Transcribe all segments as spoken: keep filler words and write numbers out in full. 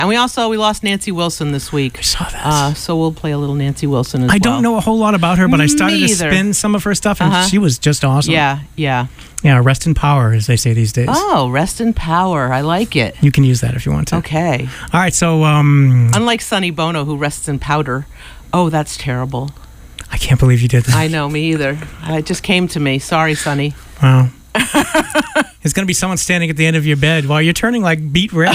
And we also, we lost Nancy Wilson this week. I saw that. Uh, so we'll play a little Nancy Wilson as I well. don't know a whole lot about her, but I started Me to either. spin some of her stuff, and Uh-huh. she was just awesome. Yeah, yeah. Yeah, rest in power, as they say these days. Oh, rest in power. I like it. You can use that if you want to. Okay. All right, so um, Unlike Sonny Bono, who rests in powder. Oh, that's terrible. I can't believe you did that. I know, me either. It just came to me. Sorry, Sonny. Wow. There's going to be someone standing at the end of your bed while you're turning like beet red.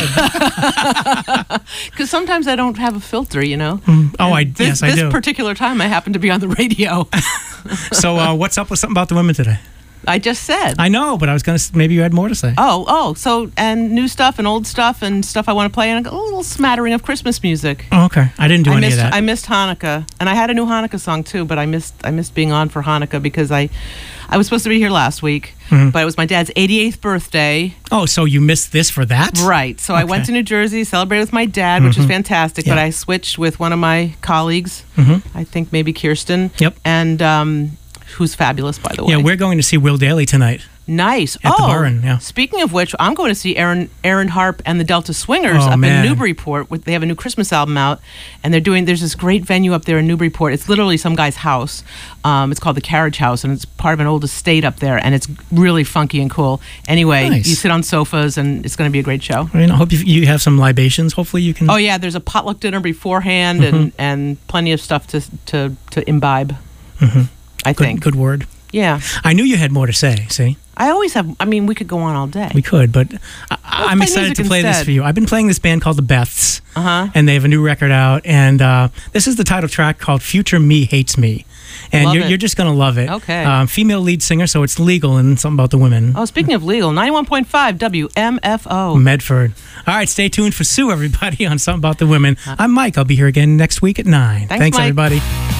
Because sometimes I don't have a filter, you know. Mm. Oh, I This, yes, I this do. particular time, I happen to be on the radio. So, uh, what's up with something about the women today? I just said. I know, but I was going to. Maybe you had more to say. Oh, oh, so, and new stuff and old stuff and stuff I want to play, and a little smattering of Christmas music. Oh, okay. I didn't do I any missed, of that. I missed Hanukkah, and I had a new Hanukkah song too, but I missed I missed being on for Hanukkah because I I was supposed to be here last week, Mhm. but it was my dad's eighty-eighth birthday. Oh, so you missed this for that? Right. So I went Okay. to New Jersey, celebrated with my dad, which was Mhm. fantastic, Yeah. but I switched with one of my colleagues, Mhm. I think maybe Kirsten. Yep. And um, who's fabulous, by the way. Yeah, we're going to see Will Daly tonight. Nice. At the oh, Burren, yeah. Speaking of which, I'm going to see Aaron Aaron Harp and the Delta Swingers Oh, up man. in Newburyport. With- They have a new Christmas album out, and they're doing. There's this great venue up there in Newburyport. It's literally some guy's house. Um, it's called the Carriage House, and it's part of an old estate up there, and it's really funky and cool. Anyway, Nice. you sit on sofas, and it's going to be a great show. I mean, I hope you, you have some libations. Hopefully, you can. Oh yeah, there's a potluck dinner beforehand, Mm-hmm. and and plenty of stuff to to to imbibe. Mhm. I Good, think. good word. Yeah. I knew you had more to say. See, I always have. I mean, we could go on all day. we could, but I, I'm play excited music to play this instead. for you. I've been playing this band called the Beths, Uh huh. and they have a new record out, and uh, this is the title track called "Future Me Hates Me," and Love you're, it. you're just gonna love it. Okay. Um, female lead singer, so it's legal and something about the women. Oh, speaking of legal, ninety-one point five W M F O. Medford. All right, stay tuned for Sue, everybody, on Something About the Women. I'm Mike. I'll be here again next week at nine. Thanks, Mike. everybody.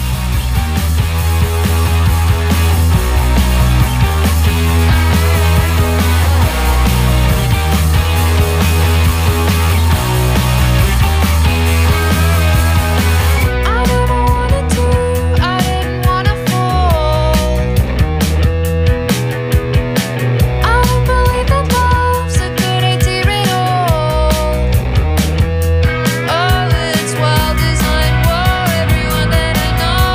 I never wanted to, I didn't wanna fall. I don't believe that love's a good idea at all. All its wild design war, everyone that I know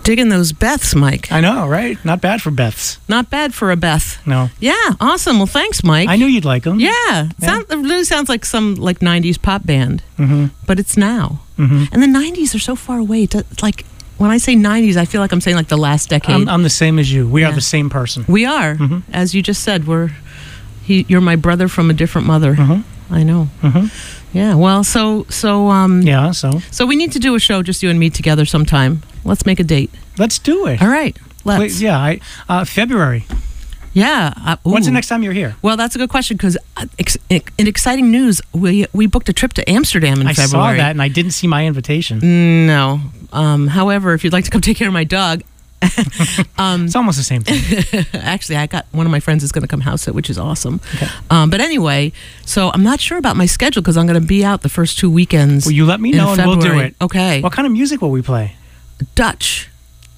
Digging those Beths, Mike. I know, right? Not bad for Beths. Not bad for a Beth. No. Yeah, awesome. Well, thanks, Mike. I knew you'd like them. Yeah, Yeah. Sound, it really sounds like some like nineties pop band, Mm-hmm. but it's now. Mm-hmm. And the nineties are so far away. It does- It's like when I say nineties, I feel like I'm saying like the last decade. I'm, I'm the same as you. We Yeah. are the same person. we are, Mhm. as you just said, we're. He, you're my brother from a different mother. Mhm. I know. Mhm. Yeah. Well, so so um. Yeah, so So we need to do a show, just you and me together sometime. Let's make a date. let's do it. All right. Let's. Wait, yeah, I, uh, February. Yeah. Uh, When's the ooh. next time you're here? Well, that's a good question because uh, ex- in exciting news, we we booked a trip to Amsterdam in I February. saw that and I didn't see my invitation. No. Um, however, if you'd like to come take care of my dog, um, It's almost the same thing. actually, I got one of my friends is going to come house it, which is awesome. Okay. Um, but anyway, so I'm not sure about my schedule because I'm going to be out the first two weekends. Well, you let me in know and we'll do February. it. Okay. What kind of music will we play? Dutch.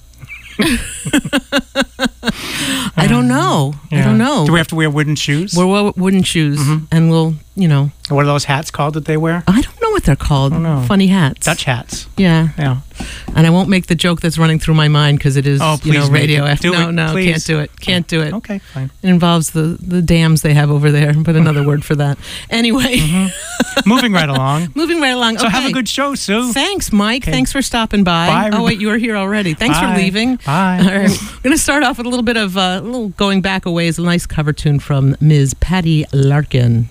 I don't know. I Yeah. don't know. Do we have to wear wooden shoes? We'll wear wooden shoes, Mhm. and we'll, you know, What are those hats called that they wear? I don't know what they're called. I don't know. Funny hats. Dutch hats. Yeah. Yeah. And I won't make the joke that's running through my mind because it is, Oh, you know, please make radio. it. Do no, it, no, please. can't do it. Can't do it. Okay, fine. It involves the, the dams they have over there, but another word for that. Anyway, Moving right along. moving right along. So okay. have a good show, Sue. Thanks, Mike. Okay. Thanks for stopping by. Bye, oh, everybody. wait, you were here already. Thanks Bye. for leaving. Bye. All right. We're going to start off with a little bit of uh, a little going back a ways, a nice cover tune from Miz Patty Larkin.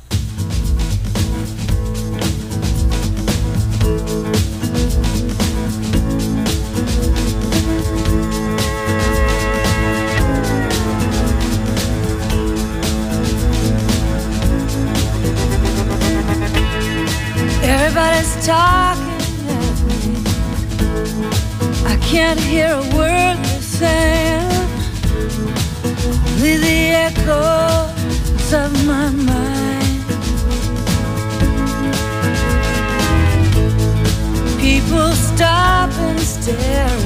Everybody's talking at me. I can't hear a word they're saying. Only the echoes of my mind. People stop and stare.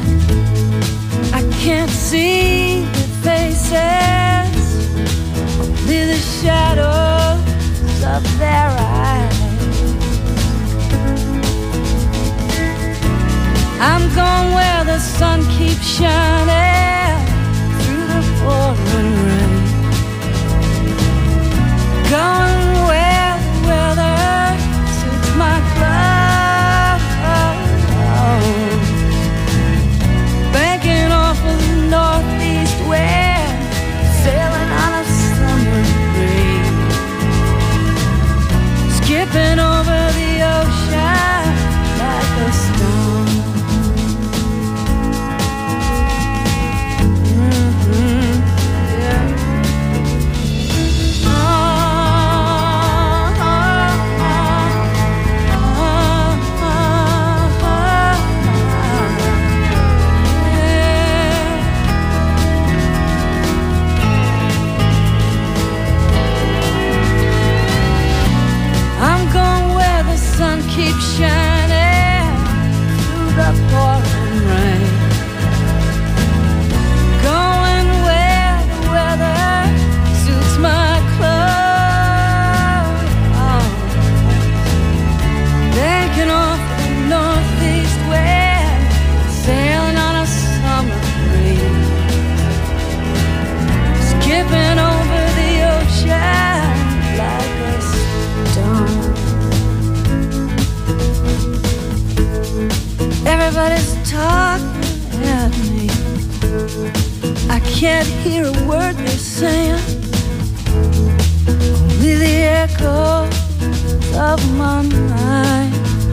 I can't see their faces. Only the shadows of their eyes. I'm going where the sun keeps shining through the pouring rain. Going where the weather suits my clothes. Banking off of the northeast wind, sailing on a summer breeze. Skipping over the ocean like a stone. I'm going where the sun keeps shining through the pouring rain. Going where the weather suits my clothes. Banking off the northeast wind, sailing on a summer breeze. Skipping over the ocean like a stone. Everybody's talking at me. I can't hear a word they're saying. Only the echoes of my mind.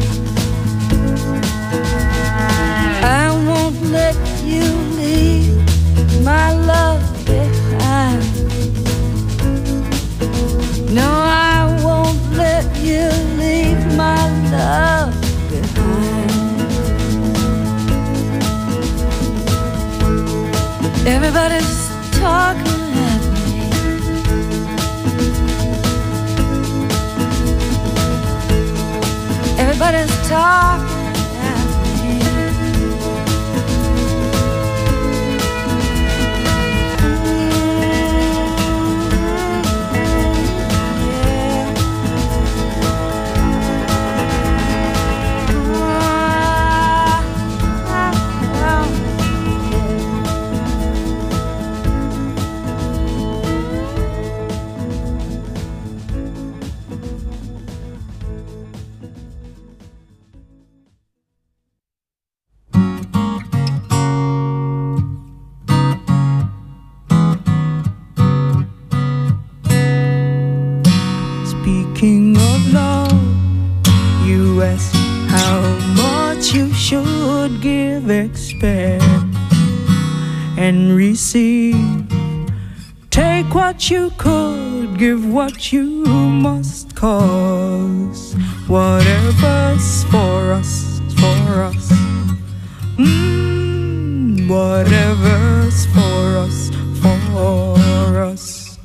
I won't let you leave my love behind. No, I won't let you leave my love behind. Everybody's talking at me. Everybody's talking at me. Yeah. you should give, expect, and receive. Take what you could, give what you must, cause whatever's for us, for us. Mm, whatever's for us, for us.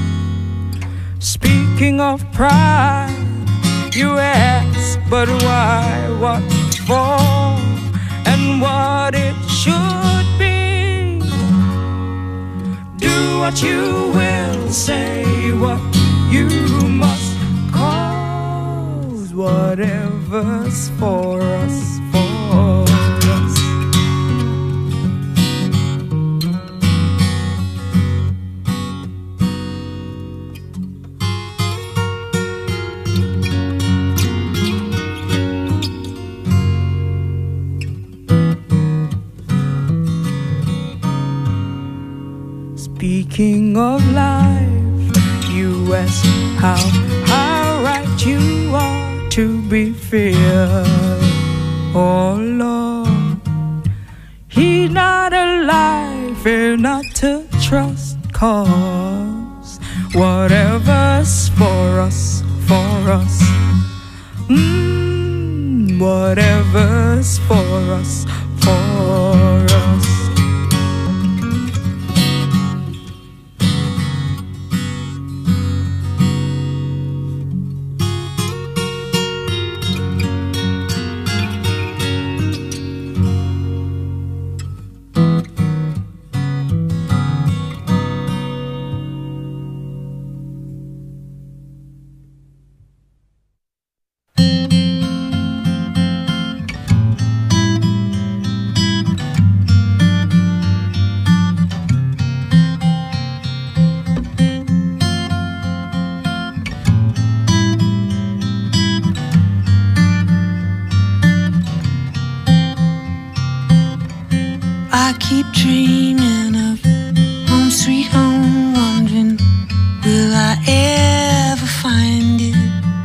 Speaking of pride, you ask, but why, what for, and what it should be. Do what you will, say what you must, cause whatever's for us, for us. Speaking of life, you ask how, how right you are to be feared. Oh Lord, He's not alive, fear not to trust, cause whatever's for us, for us. Mm, whatever's for us, for us. I keep dreaming of home sweet home, wondering, will I ever find it?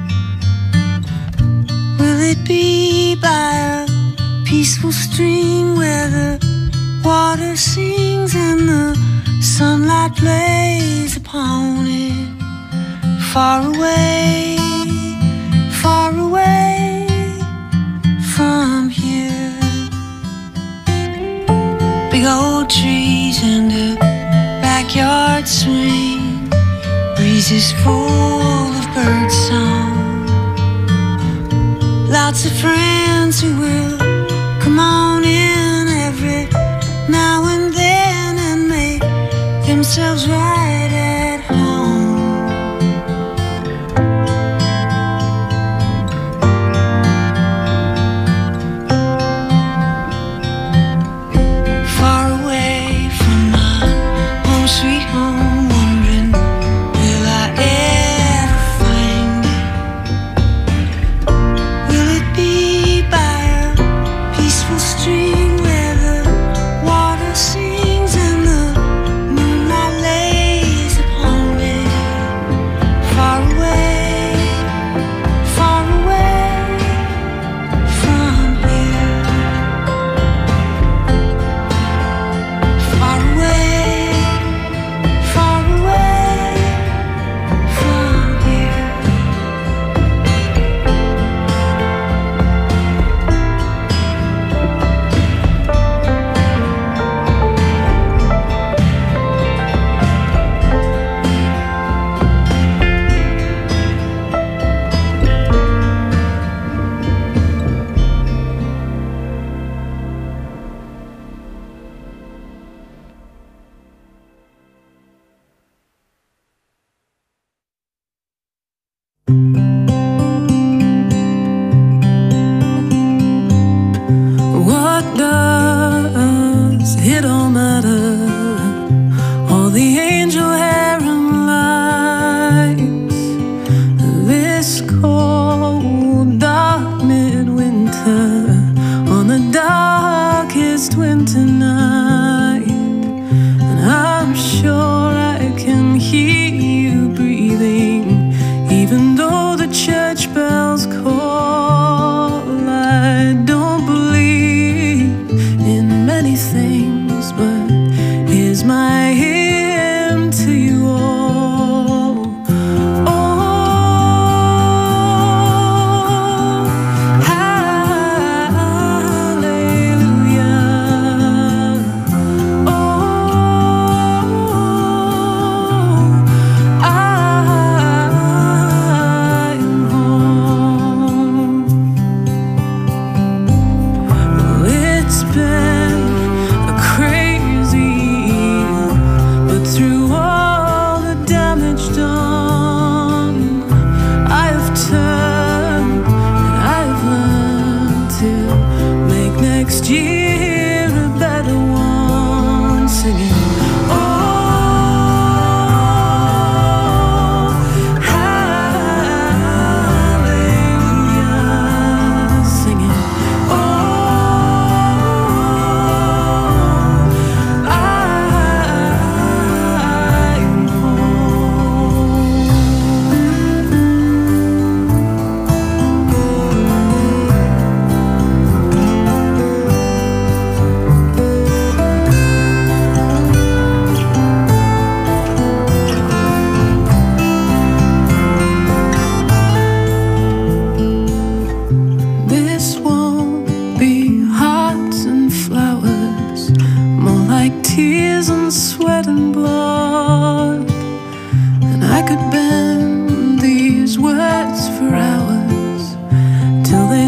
Will it be by a peaceful stream where the water sings and the sunlight plays upon it? Far away, far away from here. Big old trees and a backyard swing, breezes full of bird song. Lots of friends who will come on in every now and then and make themselves right at home. Sweet home, wondering, will I ever find it? Will it be by a peaceful stream where the water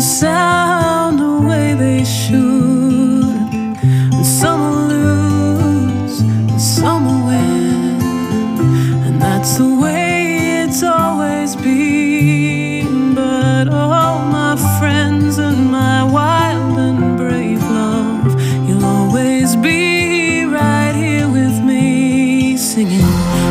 sound the way they should. And some will lose, and some will win. And that's the way it's always been. But all my friends and my wild and brave love, you'll always be right here with me, singing.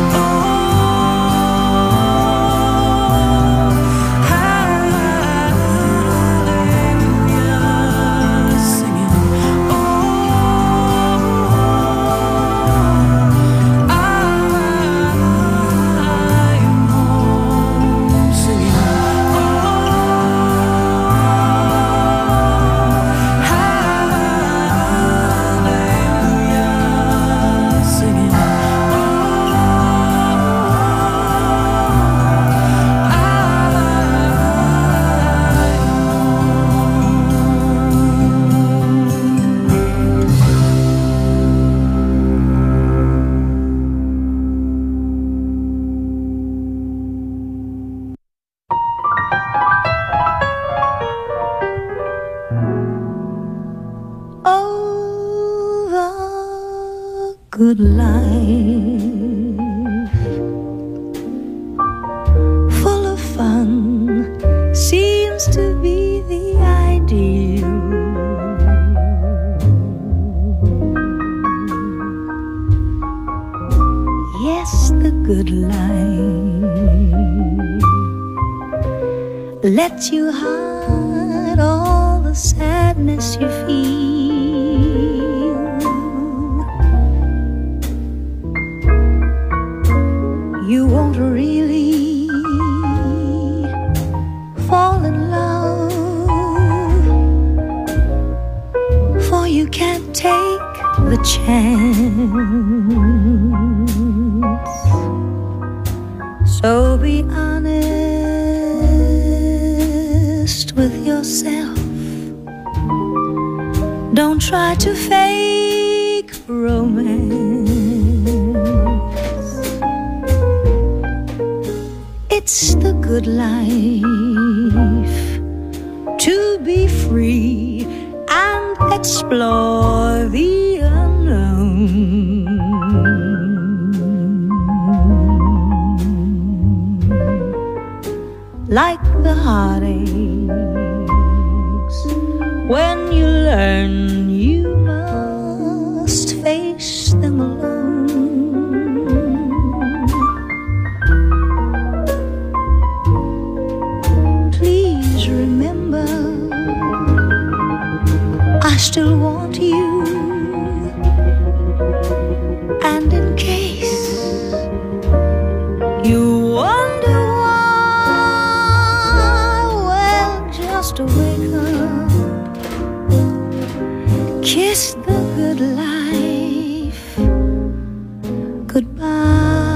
Good life, full of fun, seems to be the ideal. Yes, the good life lets you hide all the sadness you feel. You won't really fall in love, for you can't take the chance. So be honest with yourself. Don't try to fake romance. It's the good life to be free and explore the unknown. Like the heartaches, when you learn you must face them alone. I still want you, and in case you wonder why, well, just wake up, kiss the good life goodbye.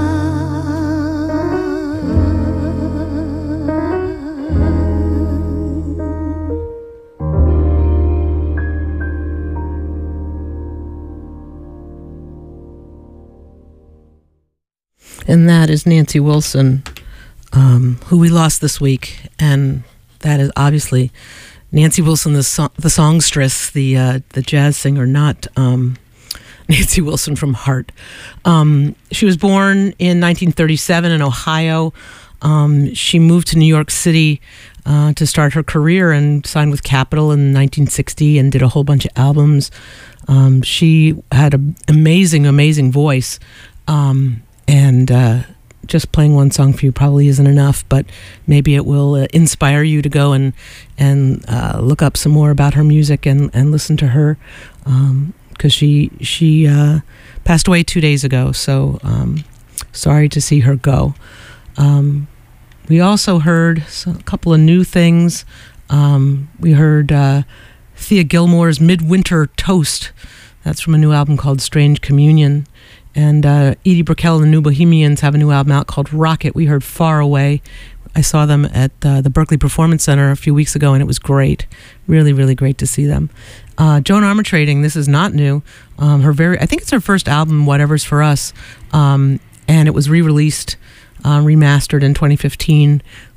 And that is Nancy Wilson, um, who we lost this week. And that is obviously Nancy Wilson, the, so- the songstress, the uh, the jazz singer, not um, Nancy Wilson from Heart. Um, she was born in nineteen thirty-seven in Ohio. Um, she moved to New York City uh, to start her career and signed with Capitol in nineteen sixty and did a whole bunch of albums. Um, she had an amazing, amazing voice. Um, And uh, just playing one song for you probably isn't enough, but maybe it will uh, inspire you to go and and uh, look up some more about her music and, and listen to her, because um, she she uh, passed away two days ago. So um, sorry to see her go. Um, we also heard a couple of new things. Um, we heard uh, Thea Gilmore's Midwinter Toast. That's from a new album called Strange Communion. And uh, Edie Brickell and the New Bohemians have a new album out called Rocket. We heard Far Away. I saw them at uh, the Berkeley Performance Center a few weeks ago, and it was great. Really, really great to see them. Uh, Joan Armatrading, this is not new. Um, her very, I think it's her first album, Whatever's for Us, um, and it was re-released, uh, remastered in twenty fifteen.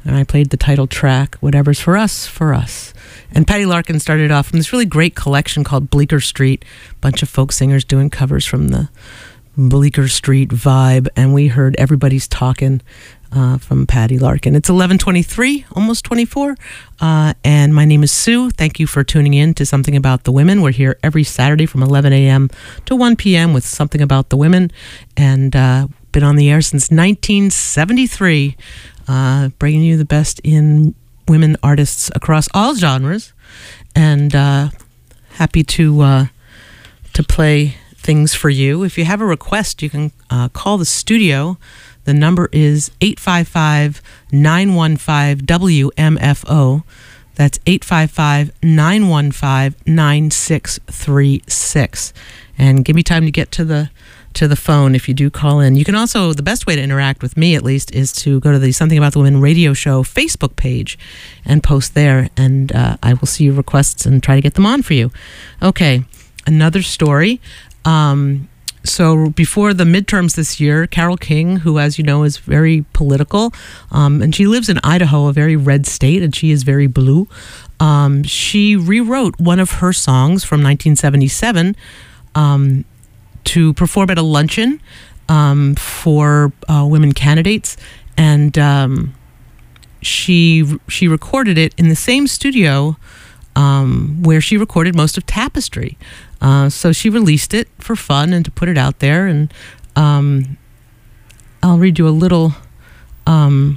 And I played the title track, Whatever's for Us, for Us. And Patty Larkin started off from this really great collection called Bleecker Street, a bunch of folk singers doing covers from the Bleecker Street vibe, and we heard Everybody's Talking uh, from Patty Larkin. It's eleven twenty-three, almost twenty-four, uh, and my name is Sue. Thank you for tuning in to Something About the Women. We're here every Saturday from eleven a.m. to one p.m. with Something About the Women, and uh, been on the air since nineteen seventy-three, uh, bringing you the best in women artists across all genres, and uh, happy to uh, to play things for you. If you have a request, you can uh, call the studio. The number is eight five five, nine one five, W M F O. That's eight five five, nine one five, nine six three six. And give me time to get to the to the phone if you do call in. You can also, the best way to interact with me at least, is to go to the Something About the Women radio show Facebook page and post there, and uh, I will see your requests and try to get them on for you. Okay, another story. Um, so before the midterms this year, Carole King, who, as you know, is very political, um, and she lives in Idaho, a very red state, and she is very blue, um, she rewrote one of her songs from nineteen seventy-seven um, to perform at a luncheon um, for uh, women candidates, and um, she she recorded it in the same studio um, where she recorded most of Tapestry. Uh, so she released it for fun and to put it out there, and um, I'll read you a little um,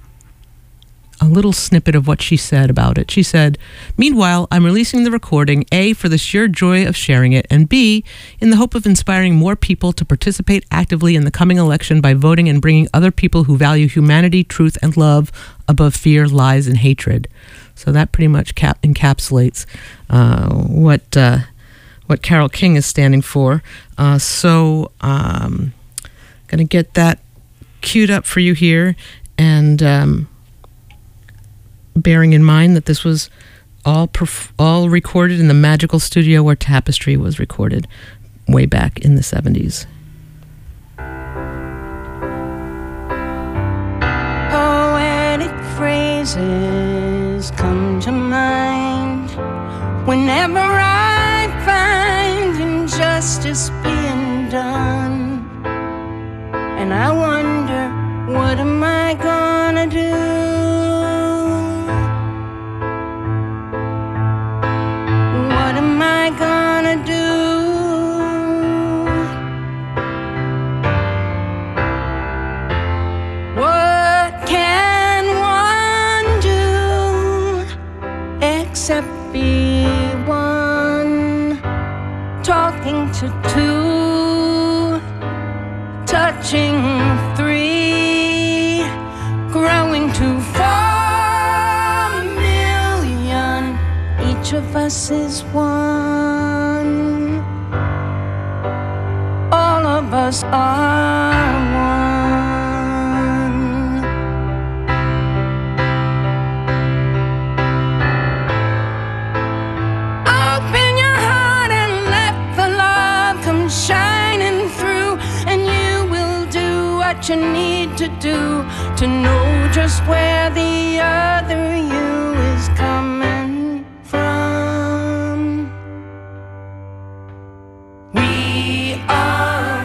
a little snippet of what she said about it. She said, "Meanwhile, I'm releasing the recording, A, for the sheer joy of sharing it, and B, in the hope of inspiring more people to participate actively in the coming election by voting and bringing other people who value humanity, truth, and love above fear, lies, and hatred." So that pretty much cap- encapsulates uh, what uh, what Carole King is standing for. Uh, so I'm um, going to get that queued up for you here, and um, bearing in mind that this was all perf- all recorded in the magical studio where Tapestry was recorded way back in the seventies. Poetic phrases come to mind whenever I find injustice being done, and I wonder, what am I gonna do? What am I gonna do? What can one do except be one, talking to two, touching three, growing to four million. Each of us is one. All of us are one. Open your heart and let the love come shining through, and you will do what you need to do to know just where the other you is coming from. We are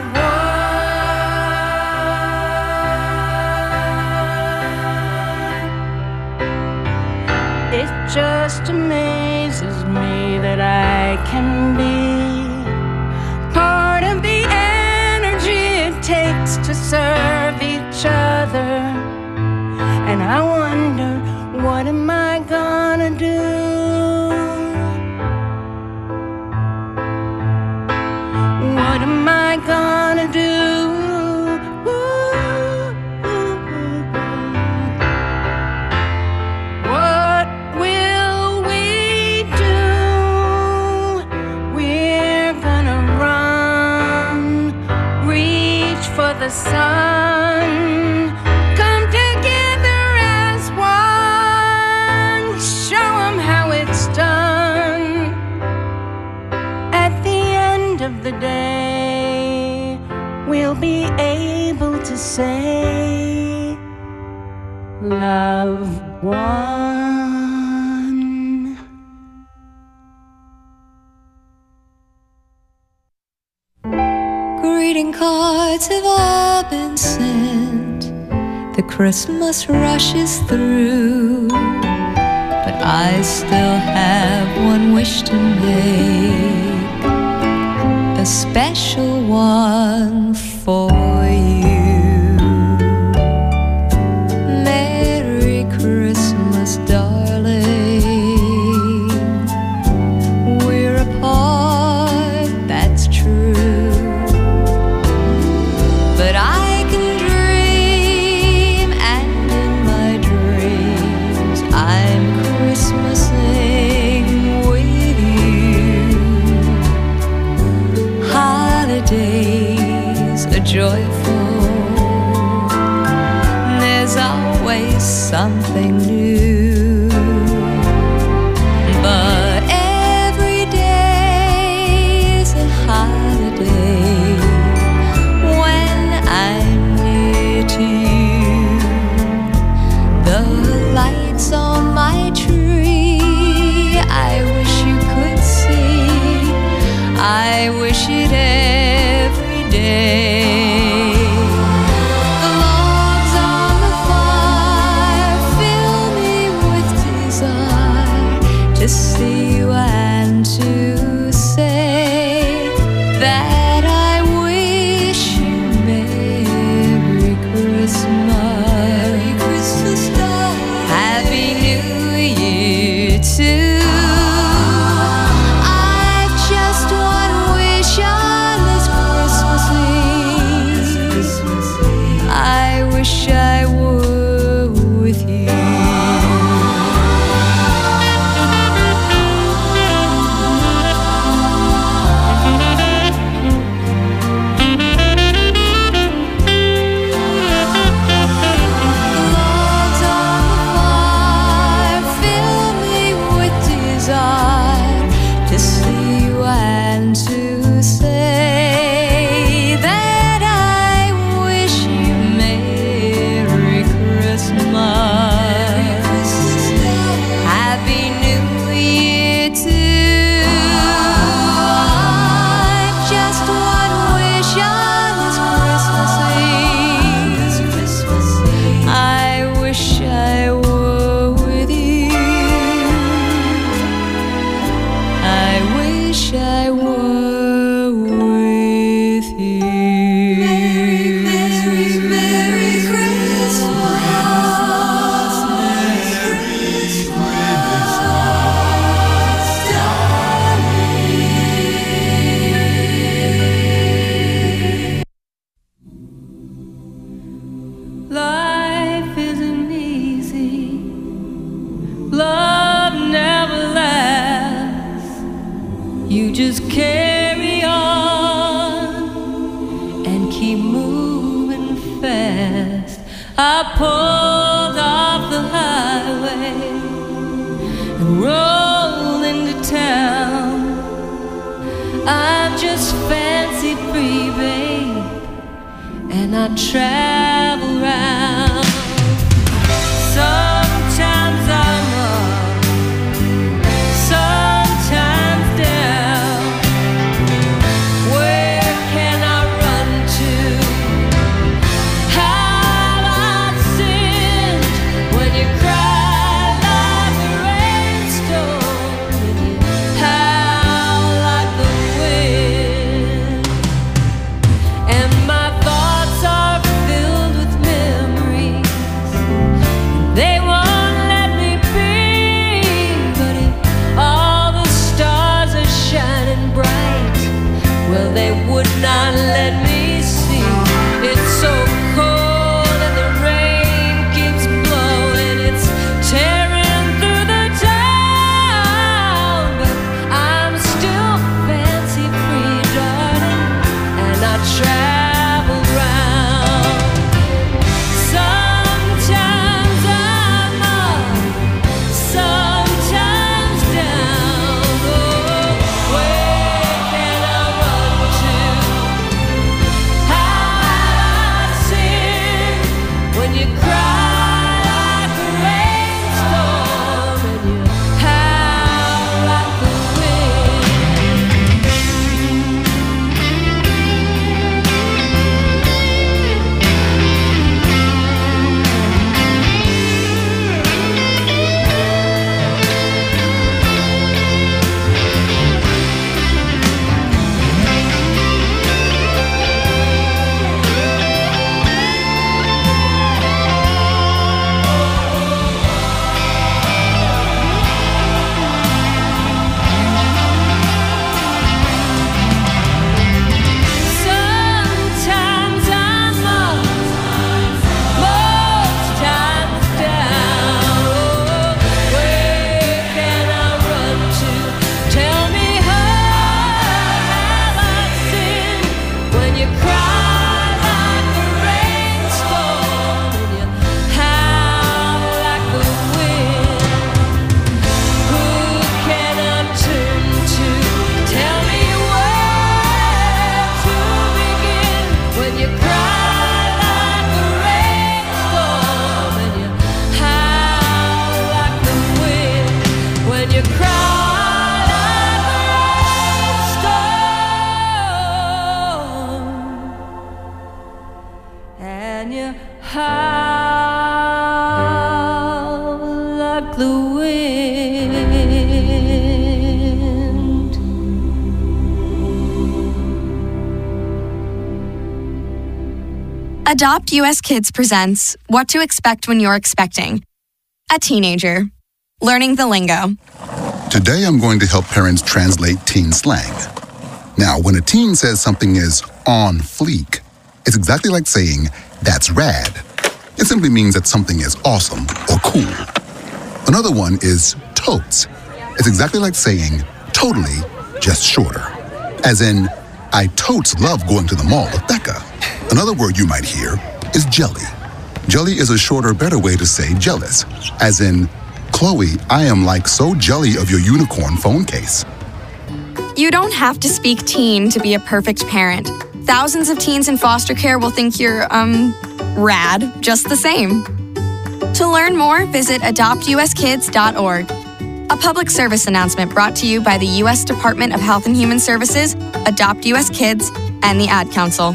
one. It just amazes me that I can be part of the energy it takes to serve each other. And I wonder, what am I gonna do? What am I gonna do? What will we do? We're gonna run, reach for the sun, come together as one, show 'em how it's done. At the end of the day, we'll be able to say, loved one. Greeting cards have all been sent. The Christmas rush is through, but I still have one wish to make, a special one for you. Merry Christmas, darling. We're apart, that's true, but I can dream, and in my dreams I'm Christmasing with you. Holidays are joyful, there's always something new, but every day's a holiday when I'm near to you. The lights on my tree, I wish you could see, I wish it every day. The logs on the fire fill me with desire to see you and to say that I wish you Merry Christmas. Merry Christmas, darling. Happy New Year too. I've just one wish on this Christmas Eve. I wish I were with you. Logs on the fire fill me with desire to see you and to say that I wish you Merry Christmas. Happy New Year too. I've just one wish on this Christmas Eve. I wish I were with you. I wish I were with you. Merry, Merry, Merry Christmas. Life isn't easy. Love never lasts. You just carry on and keep moving fast. I pulled off the highway and rolled into town. I'm just fancy free, babe, and I travel round. Sometimes I'm up, sometimes down. Where can I run to? Have I sinned when you cry like a rainstorm and you howl like the wind? And my thoughts are filled with memories. They cry like a rainstorm, and you howl like the wind. Adopt U S Kids presents What to Expect When You're Expecting. A teenager. Learning the lingo. Today I'm going to help parents translate teen slang. Now, when a teen says something is on fleek, it's exactly like saying, that's rad. It simply means that something is awesome or cool. Another one is totes. It's exactly like saying, totally, just shorter. As in, I totes love going to the mall with Becca. Another word you might hear is jelly. Jelly is a shorter, better way to say jealous. As in, Chloe, I am like so jelly of your unicorn phone case. You don't have to speak teen to be a perfect parent. Thousands of teens in foster care will think you're, um, rad just the same. To learn more, visit adopt u s kids dot org. A public service announcement brought to you by the U S Department of Health and Human Services, Adopt U S Kids, and the Ad Council.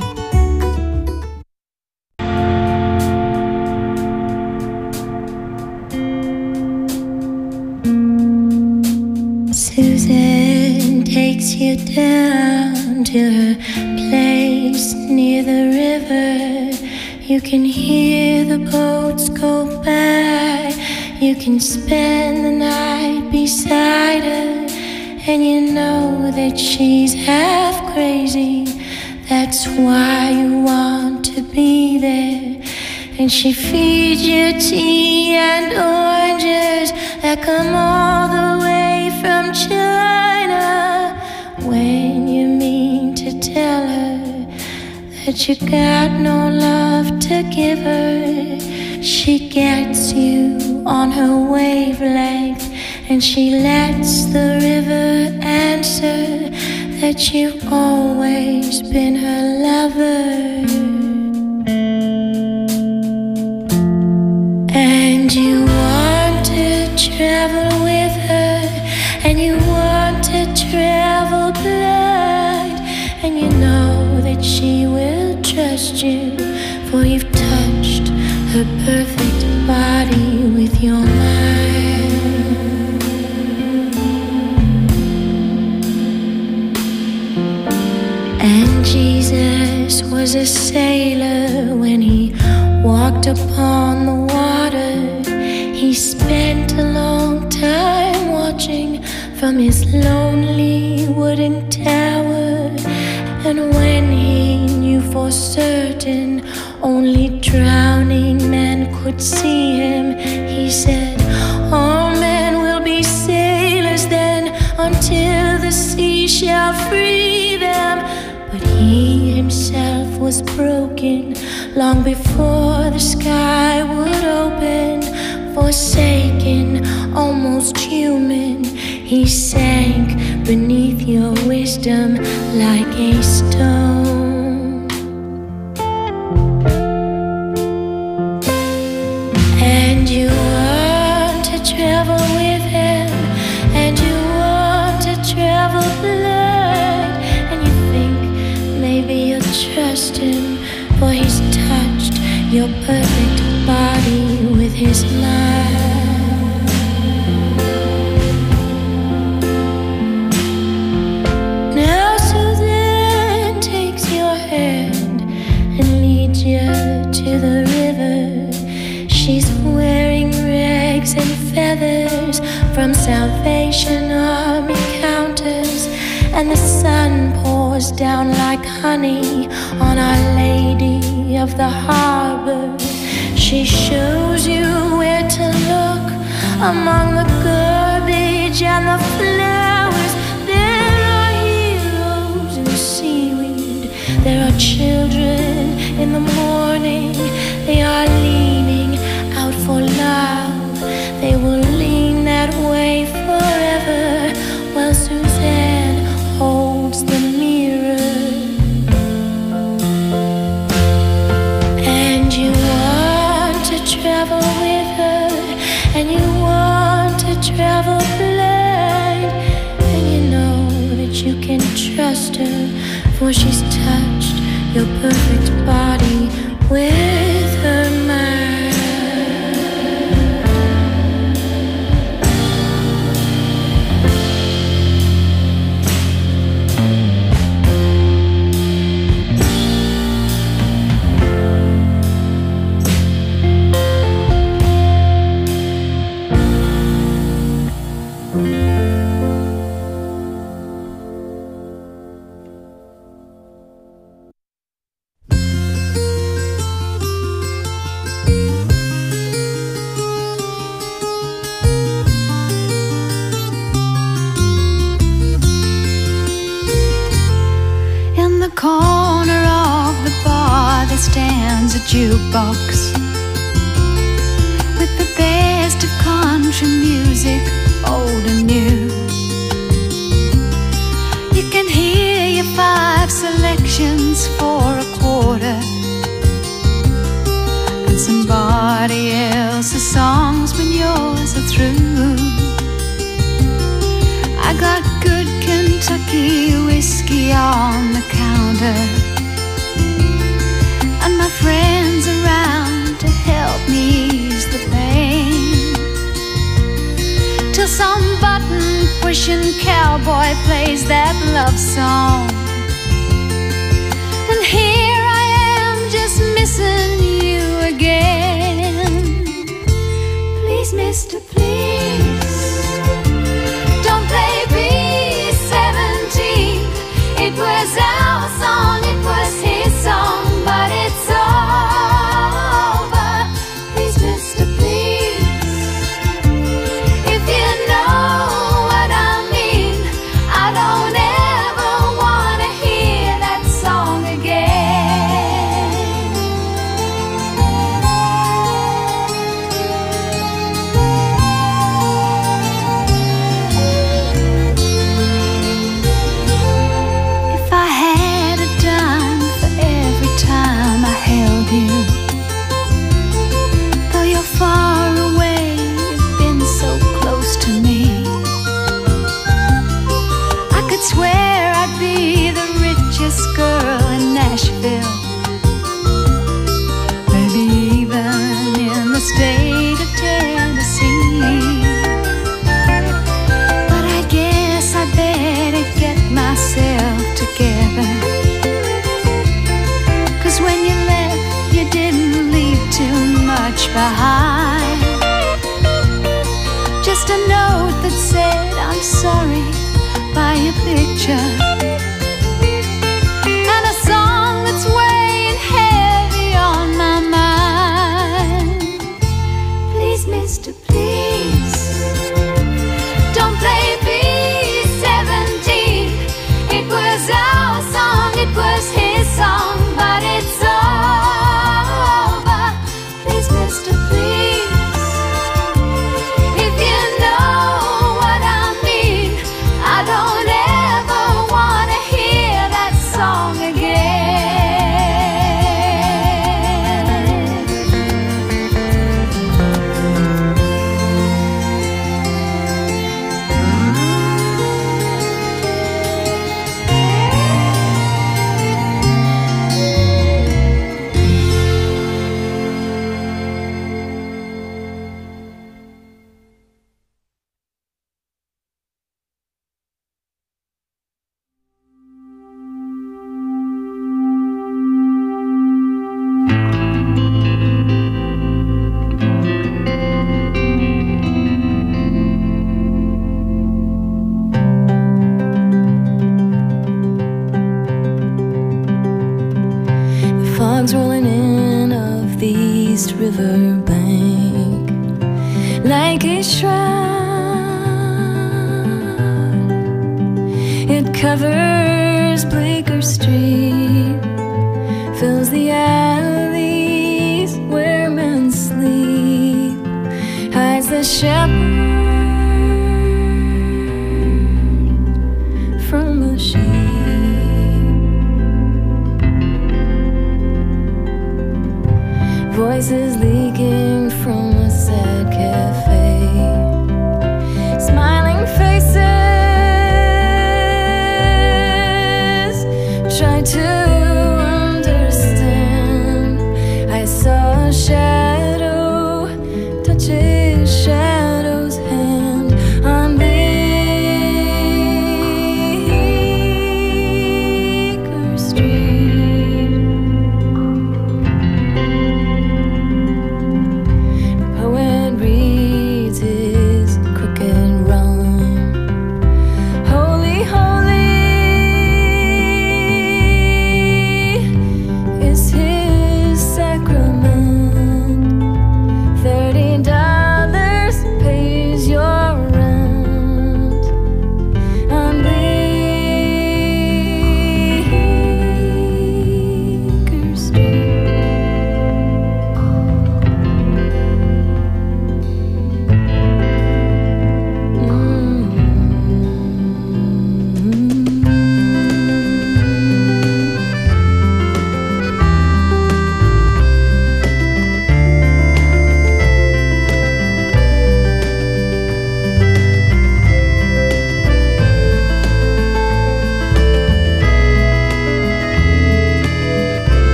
Susan takes you down to her place near the river. You can hear the boats go by. You can spend the night beside her, and you know that she's half crazy. That's why you want to be there. And she feeds you tea and oranges that come all the way from China. When you mean to tell her that you got no love to give her, she gets you on her wavelength, and she lets the river answer that you've always been her lover. And you want to travel with her, and you want to travel blind, and you know that she will trust you, for you've touched her perfect body with your mind. And Jesus was a sailor when he walked upon the water. He spent a long time watching from his lonely wooden tower. And when he knew for certain only drowning men could see him, he said, all men will be sailors then, until the sea shall free them. But he himself was broken long before the sky would open. Forsaken, almost human, he sank beneath your wisdom like a stone. And you want to travel with him, and you want to travel blind, and you think maybe you'll trust him, for he's touched your perfect body with his mind. Now Susan takes your hand and leads you to the river. She's wearing rags and feathers from Salvation Army counters, and the sun pours down like honey on Our Lady of the Harbor. She shows you where to look among the garbage and the flowers. There are heroes in seaweed. There are children in the morning. They are leaning out for love. They will lean that way forever, while Suzanne holds the mirror. And you want to travel with her, and you want to travel blind, trust her, for she's touched your perfect body with her mind. Corner of the bar there stands a jukebox with the best of country music, old and new. You can hear your five selections for a quarter, and somebody else's songs when yours are through. I got good Kentucky whiskey on the counter, and my friends around to help me ease the pain, till some button-pushing cowboy plays that love song, and here I am just missing you again. Please, mister, please, don't play B seventeen. It was our song, it was his song, but it's over. Please, mister, please, if you know what I mean, I don't ever want to hear that song again. If I had a dime for every time I held you, though you're far away, you've been so close to me. I could swear I'd be the richest girl in Nashville, maybe even in the state of Tennessee. But I guess I better get myself together, 'cause when you left, you didn't leave too much behind. Just a note that said I'm sorry by your picture, and a song that's weighing heavy on my mind. Please, mister, please, don't play B seventeen. It was our song, it was his song, but it's over. Please, mister, please, if you know what I mean, I don't ever want to hear that song again. The fog's rolling in of the East River bank like a shroud. It covers Bleecker Street, fills the alleys where men sleep, hides the shepherd from the sheep. Voices leaking from a sad cafe, smiling faces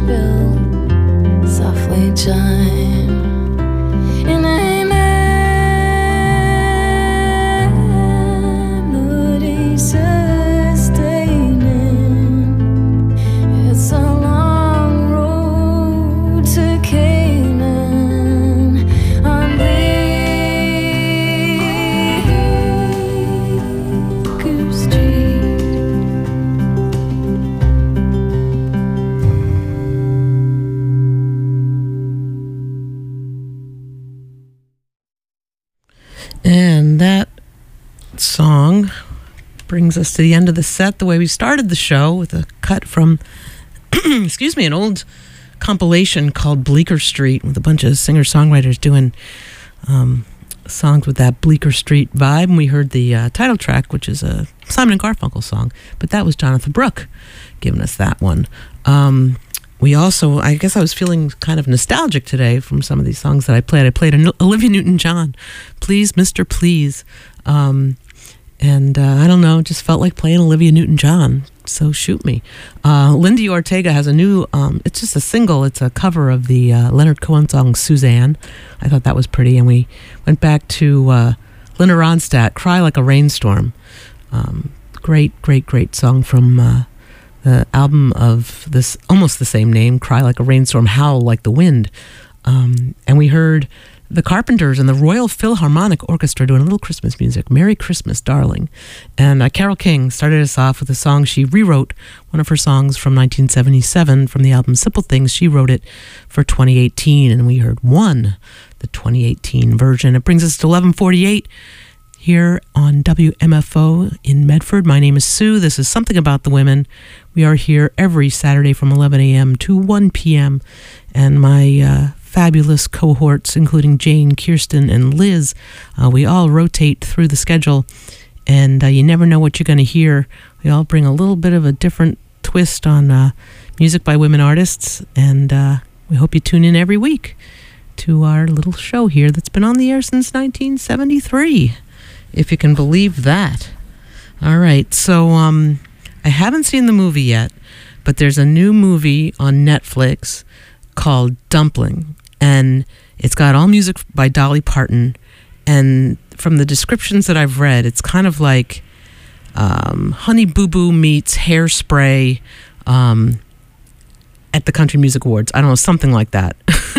bell softly chime, and a melody sustaining. It's a long road to Canaan on Baker Street. And that song brings us to the end of the set the way we started the show, with a cut from, excuse me, an old compilation called Bleecker Street, with a bunch of singer-songwriters doing um, songs with that Bleecker Street vibe. And we heard the uh, title track, which is a Simon and Garfunkel song, but that was Jonathan Brooke giving us that one. Um, we also, I guess I was feeling kind of nostalgic today from some of these songs that I played. I played an Olivia Newton-John, Please, Mister Please. Um, and uh, I don't know, just felt like playing Olivia Newton-John, so shoot me. Uh, Lindy Ortega has a new, um, it's just a single, it's a cover of the uh, Leonard Cohen song Suzanne. I thought that was pretty, and we went back to uh, Linda Ronstadt, Cry Like a Rainstorm. Um, great, great, great song from uh, the album of this, almost the same name, Cry Like a Rainstorm, Howl Like the Wind. Um, and we heard the Carpenters and the Royal Philharmonic Orchestra doing a little Christmas music, Merry Christmas, Darling. And uh, Carole King started us off with a song she rewrote, one of her songs from nineteen seventy-seven from the album Simple Things. She wrote it for twenty eighteen, and we heard One, the twenty eighteen version. It brings us to eleven forty-eight here on W M F O in Medford. My name is Sue. This is Something About the Women. We are here every Saturday from eleven a.m. to one p.m. And my uh, fabulous cohorts, including Jane, Kirsten, and Liz, uh, we all rotate through the schedule, and uh, you never know what you're going to hear. We all bring a little bit of a different twist on uh, music by women artists, and uh, we hope you tune in every week to our little show here that's been on the air since nineteen seventy-three, if you can believe that. All right, so um, I haven't seen the movie yet, but there's a new movie on Netflix called Dumpling, and it's got all music by Dolly Parton, and from the descriptions that I've read, it's kind of like um, Honey Boo Boo meets Hairspray um, at the Country Music Awards. I don't know, something like that.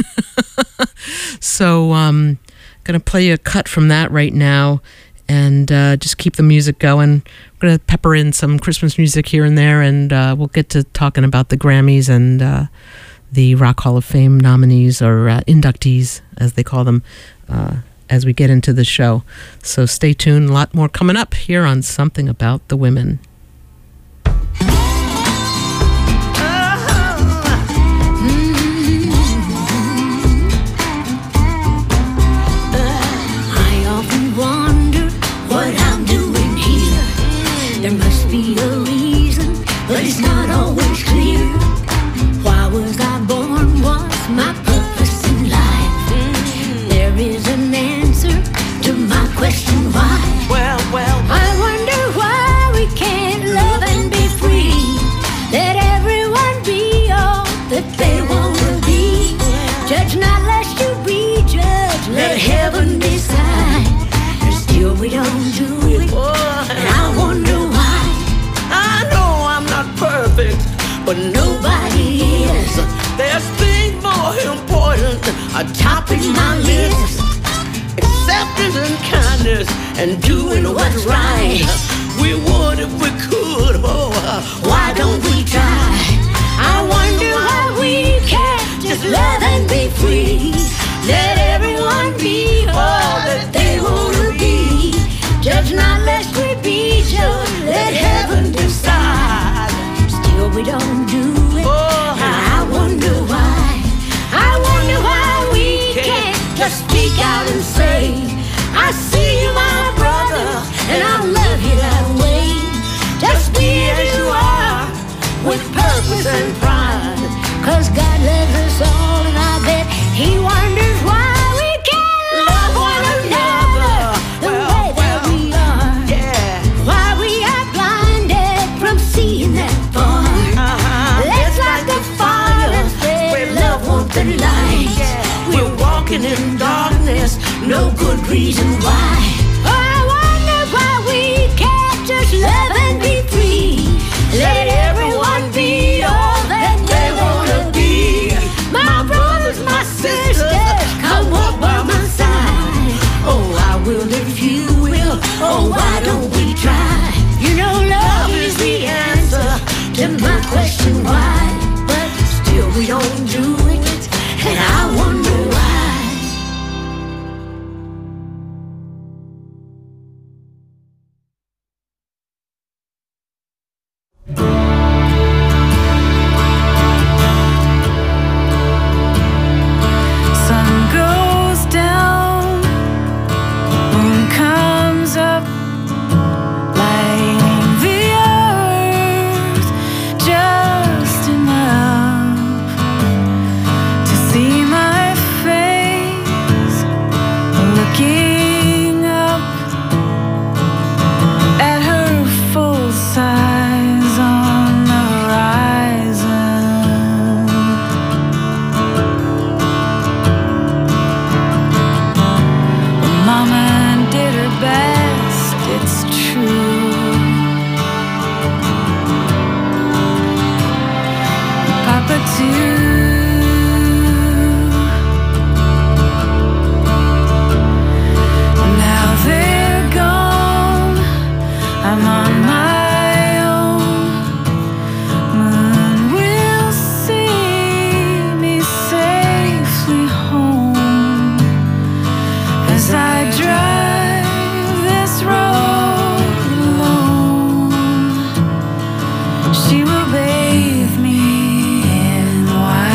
So I'm um, going to play a cut from that right now, and uh, just keep the music going. We're going to pepper in some Christmas music here and there, and uh, we'll get to talking about the Grammys and uh, the Rock Hall of Fame nominees, or uh, inductees, as they call them, uh, as we get into the show. So stay tuned. A lot more coming up here on Something About the Women. There must be a reason, but it's not always clear. Why was I born? What's my purpose in life? Mm-hmm. There is an answer to my question, why? Well, well, I wonder why we can't love and be free. Let everyone be all that they want to be. Judge not lest you be judged. Let heaven decide. And still we don't do it. And I wonder why. I know I'm not perfect, but nobody is. There's things more important are topping my list. Acceptance and kindness and doing what's right. We would if we could, oh, why don't we try? I wonder why we can't just love and be free. Let everyone be all that they want to be. Judge not lest we be judged. Let heaven decide. Still we don't do it. Oh, and I wonder why. I wonder why we can't just speak out and say, I see you, my brother, and I love you that way. Just be as you are with purpose. no good reason why. I wonder why we can't just love and be free. Let everyone be all that they wanna be. My brothers, my sisters, come walk by my side. Oh, I will if you will. Oh, why don't we try? You know love is the answer to my question why. But still we don't do it, and I wonder why. She will bathe me in white.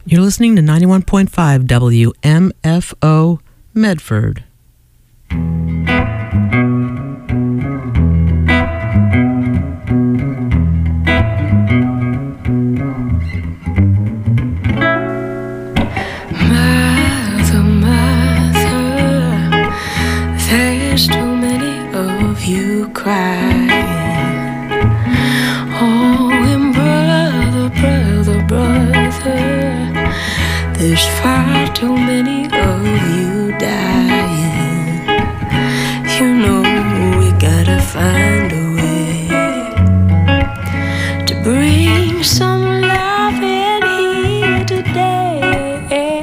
You're listening to ninety-one point five W M F O Medford. Mother, mother, there's too many of you crying. Oh, and brother, brother, brother, there's far too many of you dying. You know we gotta find a way to bring some love in here today.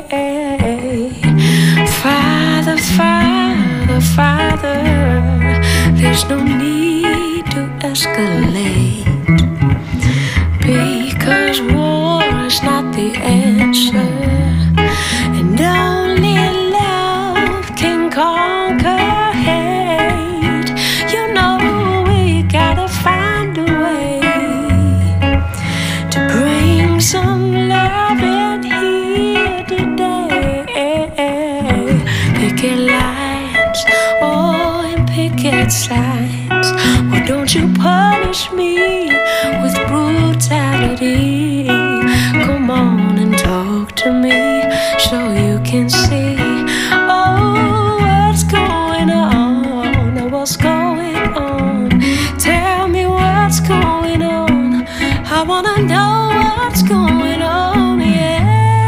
Father, Father, Father, there's no need to escalate, because war is not the answer, and only love can conquer hate. You know we gotta find a way to bring some love in here today. Picket lines, oh, and picket signs. Why don't you punish me with brutality? Come on and talk to me so you can see, oh, what's going on, what's going on. Tell me what's going on, I wanna know what's going on, yeah.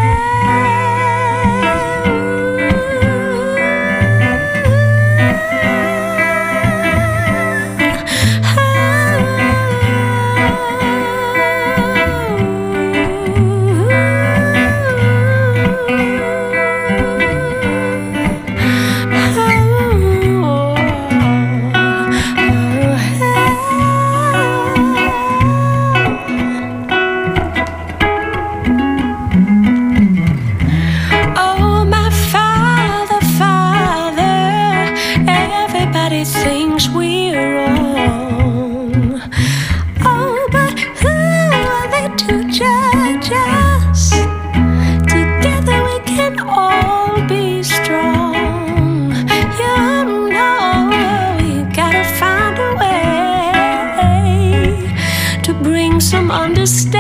Oh, my Father, Father, everybody thinks we're wrong. Oh, but who are they to judge us? Together we can all be strong. You know we gotta find a way to bring some understanding